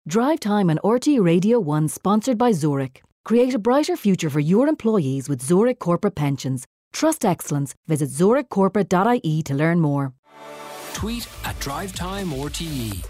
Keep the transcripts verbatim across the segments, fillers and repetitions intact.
Drive Time on R T Radio one, sponsored by Zurich. Create a brighter future for your employees with Zurich Corporate Pensions. Trust excellence. Visit zurich corporate dot I E to learn more. Tweet at Drive Time R T E.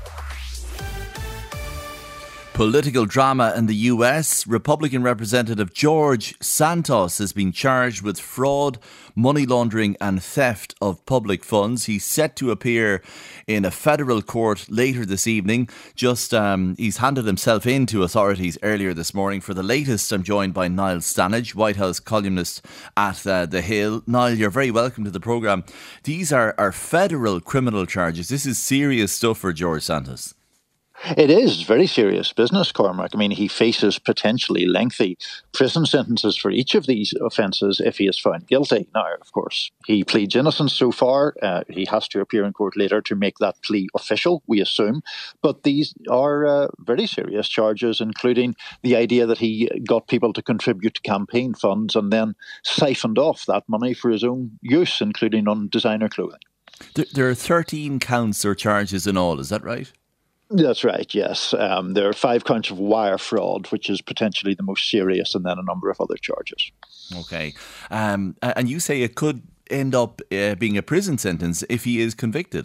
Political drama in the U S. Republican Representative George Santos has been charged with fraud, money laundering and theft of public funds. He's set to appear in a federal court later this evening. Just um, he's handed himself in to authorities earlier this morning. For the latest, I'm joined by Niall Stanage, White House columnist at uh, The Hill. Niall, you're very welcome to the programme. These are, are federal criminal charges. This is serious stuff for George Santos. It is very serious business, Cormac. I mean, he faces potentially lengthy prison sentences for each of these offences if he is found guilty. Now, of course, he pleads innocence so far. Uh, he has to appear in court later to make that plea official, we assume. But these are uh, very serious charges, including the idea that he got people to contribute to campaign funds and then siphoned off that money for his own use, including on designer clothing. There, there are thirteen counts or charges in all, is that right? That's right, yes. Um, there are five counts of wire fraud, which is potentially the most serious, and then a number of other charges. OK. Um, and you say it could end up uh, being a prison sentence if he is convicted?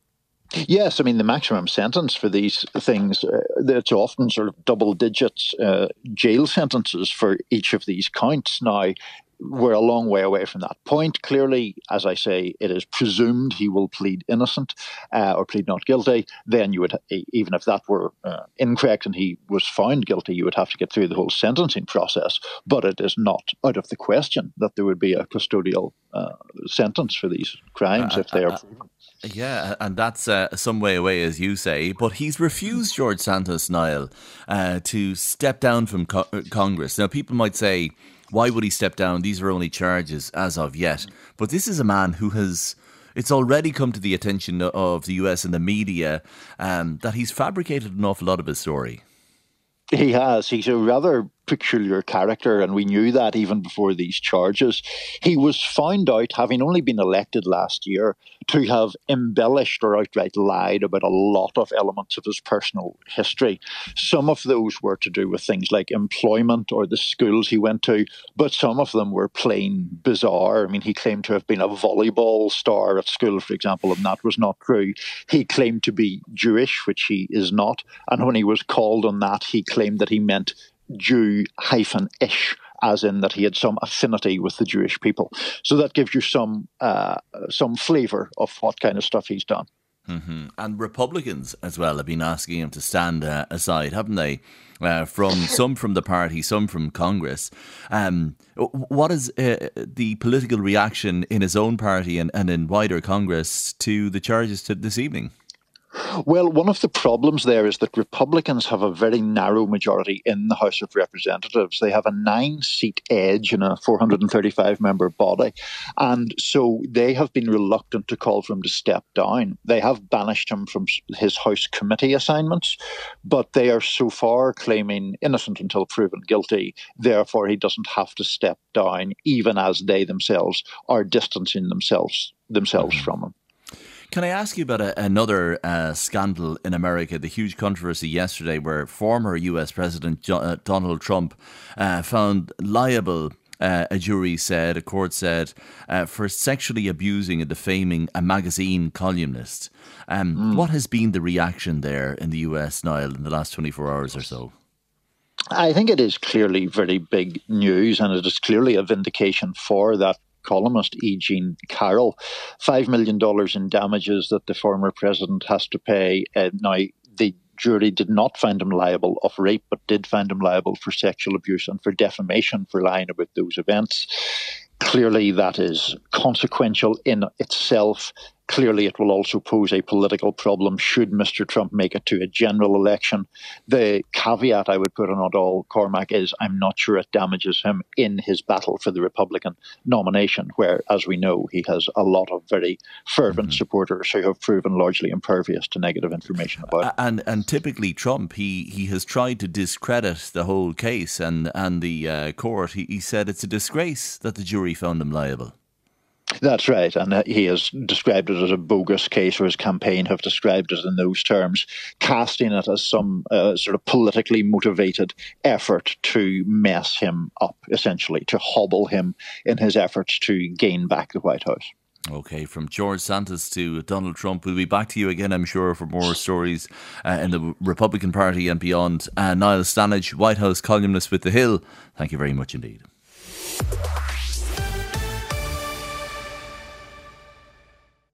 Yes, I mean, the maximum sentence for these things, uh, it's often sort of double digits uh, jail sentences for each of these counts. Now, we're a long way away from that point. Clearly, as I say, it is presumed he will plead innocent uh, or plead not guilty. Then you would, even if that were uh, incorrect and he was found guilty, you would have to get through the whole sentencing process. But it is not out of the question that there would be a custodial uh, sentence for these crimes uh, if they are proven. Uh, uh, Yeah, and that's uh, some way away, as you say. But he's refused, George Santos, Niall, uh, to step down from co- Congress. Now, people might say, why would he step down? These are only charges as of yet. But this is a man who has, it's already come to the attention of the U S and the media um, that he's fabricated an awful lot of his story. He has. He's a rather peculiar character, and we knew that even before these charges. He was found out, having only been elected last year, to have embellished or outright lied about a lot of elements of his personal history. Some of those were to do with things like employment or the schools he went to, but some of them were plain bizarre. I mean, he claimed to have been a volleyball star at school, for example, and that was not true. He claimed to be Jewish, which he is not, and when he was called on that, he claimed that he meant Jew-ish, as in that he had some affinity with the Jewish people. So that gives you some uh, some flavour of what kind of stuff he's done. Mm-hmm. And Republicans as well have been asking him to stand uh, aside, haven't they? Uh, from some from the party, some from Congress. Um, what is uh, the political reaction in his own party and, and in wider Congress to the charges to this evening? Well, one of the problems there is that Republicans have a very narrow majority in the House of Representatives. They have a nine-seat edge in a four hundred thirty-five member body. And so they have been reluctant to call for him to step down. They have banished him from his House committee assignments, but they are so far claiming innocent until proven guilty. Therefore, he doesn't have to step down, even as they themselves are distancing themselves, themselves from him. Can I ask you about a, another uh, scandal in America, the huge controversy yesterday where former U S President jo- uh, Donald Trump uh, found liable, uh, a jury said, a court said, uh, for sexually abusing and defaming a magazine columnist. Um, mm. What has been the reaction there in the U S, Niall, in the last twenty-four hours or so? I think it is clearly very big news, and it is clearly a vindication for that columnist E. Jean Carroll. Five million dollars in damages that the former president has to pay. Uh, now, the jury did not find him liable of rape, but did find him liable for sexual abuse and for defamation for lying about those events. Clearly, that is consequential in itself. Clearly, it will also pose a political problem should Mister Trump make it to a general election. The caveat I would put on it all, Cormac, is I'm not sure it damages him in his battle for the Republican nomination, where, as we know, he has a lot of very fervent mm-hmm. supporters who have proven largely impervious to negative information about it. And and typically Trump, he, he has tried to discredit the whole case and, and the uh, court. He, he said it's a disgrace that the jury found him liable. That's right, and he has described it as a bogus case, or his campaign have described it in those terms, casting it as some uh, sort of politically motivated effort to mess him up, essentially, to hobble him in his efforts to gain back the White House. OK, from George Santos to Donald Trump. We'll be back to you again, I'm sure, for more stories uh, in the Republican Party and beyond. Uh, Niall Stanage, White House columnist with The Hill, thank you very much indeed.